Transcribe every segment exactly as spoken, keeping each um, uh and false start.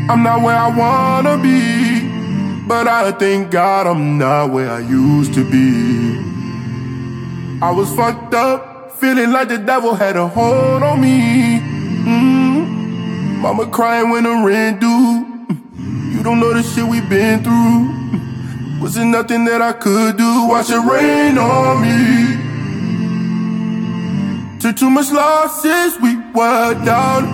I'm not where I wanna be, but I thank God I'm not where I used to be. I was fucked up, feeling like the devil had a hold on me. mm. Mama crying when the rent due. You don't know the shit we been through. Wasn't nothing that I could do. Watch it rain on me. Took too much losses, we were down.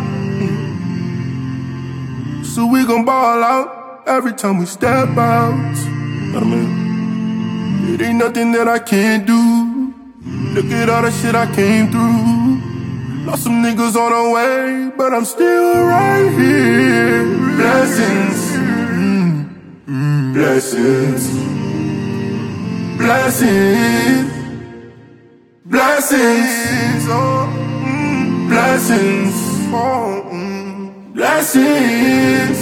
So we gon' ball out every time we step out. Know what I mean? It ain't nothing that I can't do. Look at all the shit I came through. Lost some niggas on the way, but I'm still right here. Blessings, mm, mm, blessings, blessings, blessings, oh, mm, blessings, oh, mm, blessings,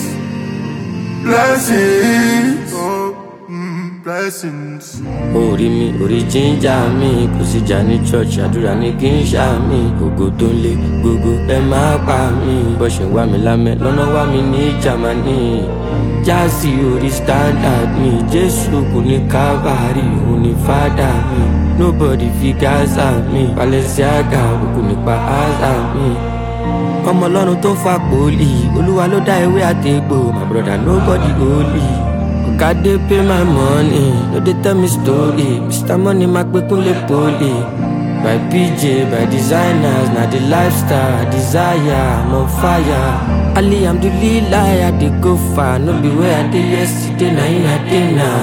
blessings, oh, mm, blessings. Orí mi, orí jíjà mi, kò sí jà ní church, àdúrà ní kí n ṣá mi. Ògo tó ń lé gbogbo ẹ máa pa mí. Bó ṣe ń wá mi lámẹ́, lọ́nà wá mi ní Jámánì. Jásí orí standard mi, Jésù kò ní Calvary, òun ní fádà mi. Nobody fit Gaza mi, Balenciaga kò ní pa Aza mi. Ọmọ Ọlọ́run tó fa pòlì, Olúwa ló dá ewé àtegbò. My brother nobody holy. God dey pay my money, no dey tell me story. Mister Money ma pe kunle poli. By P J, by designers, na the lifestyle I desire. I'm on fire. Ali, I'm the lead lie, I dey go far. No be where I dey yesterday, na in a day now.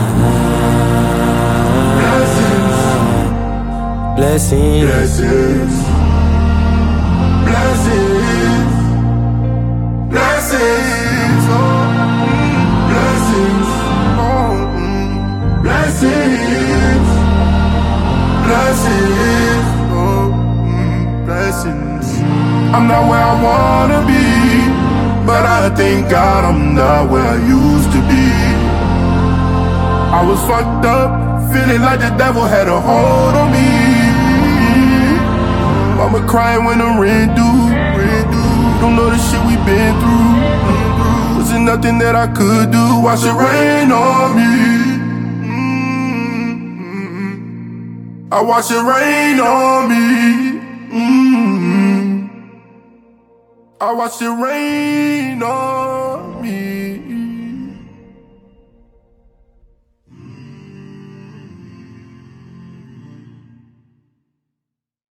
Blessings, Blessings, blessings, blessings, oh, mm, blessings, oh, mm, blessings, blessings, oh, mm, blessings. I'm not where I wanna be, but I thank God I'm not where I used to be. I was fucked up, feeling like the devil had a hold on me. Mama crying when the rent due. Don't know the shit we been through. Wasn't nothing that I could do. Watch it rain on me. mm-hmm. I watch it rain on me. mm-hmm. I watch it rain on me.